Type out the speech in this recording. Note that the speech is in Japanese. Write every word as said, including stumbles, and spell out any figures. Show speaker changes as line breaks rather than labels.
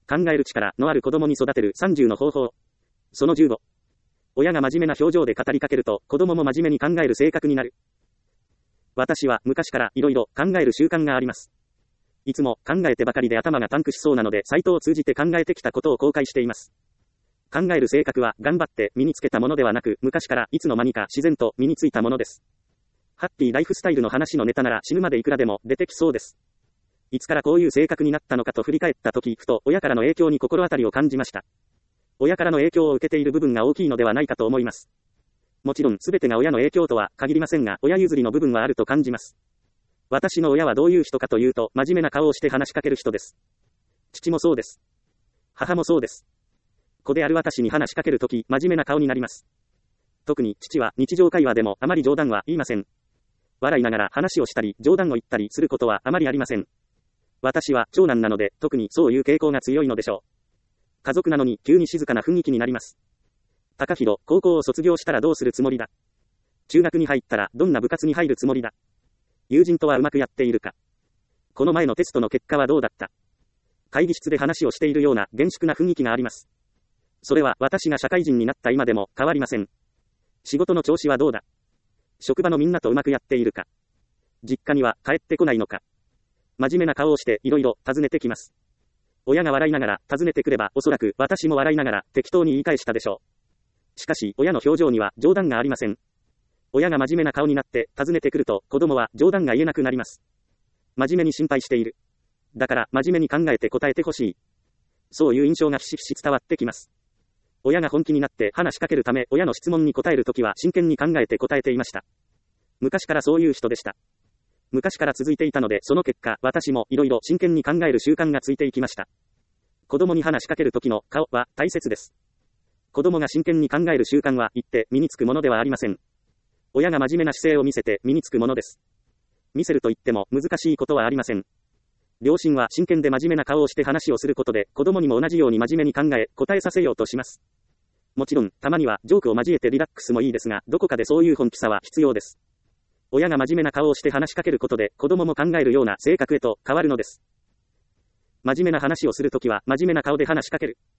考える力のある子供に育てるさんじゅうの方法。そのじゅうご。親が真面目な表情で語りかけると、子供も真面目に考える性格になる。私は昔からいろいろ考える習慣があります。いつも考えてばかりで頭がパンクしそうなので、サイトを通じて考えてきたことを公開しています。考える性格は頑張って身につけたものではなく、昔からいつの間にか自然と身についたものです。ハッピーライフスタイルの話のネタなら死ぬまでいくらでも出てきそうです。いつからこういう性格になったのかと振り返ったとき、ふと親からの影響に心当たりを感じました。親からの影響を受けている部分が大きいのではないかと思います。もちろん全てが親の影響とは限りませんが、親譲りの部分はあると感じます。私の親はどういう人かというと、真面目な顔をして話しかける人です。父もそうです。母もそうです。子である私に話しかけるとき、真面目な顔になります。特に父は日常会話でもあまり冗談は言いません。笑いながら話をしたり、冗談を言ったりすることはあまりありません。私は長男なので、特にそういう傾向が強いのでしょう。家族なのに急に静かな雰囲気になります。高弘、高校を卒業したらどうするつもりだ。中学に入ったらどんな部活に入るつもりだ。友人とはうまくやっているか。この前のテストの結果はどうだった。会議室で話をしているような厳粛な雰囲気があります。それは私が社会人になった今でも変わりません。仕事の調子はどうだ。職場のみんなとうまくやっているか。実家には帰ってこないのか。真面目な顔をしていろいろ尋ねてきます。親が笑いながら尋ねてくれば、おそらく私も笑いながら適当に言い返したでしょう。しかし親の表情には冗談がありません。親が真面目な顔になって尋ねてくると、子供は冗談が言えなくなります。真面目に心配している。だから真面目に考えて答えてほしい。そういう印象がひしひし伝わってきます。親が本気になって話しかけるため、親の質問に答えるときは真剣に考えて答えていました。昔からそういう人でした。昔から続いていたので、その結果、私もいろいろ真剣に考える習慣がついていきました。子供に話しかけるときの顔は大切です。子供が真剣に考える習慣は言って身につくものではありません。親が真面目な姿勢を見せて身につくものです。見せると言っても難しいことはありません。両親は真剣で真面目な顔をして話をすることで、子供にも同じように真面目に考え、答えさせようとします。もちろん、たまにはジョークを交えてリラックスもいいですが、どこかでそういう本気さは必要です。親が真面目な顔をして話しかけることで、子供も考えるような性格へと変わるのです。真面目な話をするときは、真面目な顔で話しかける。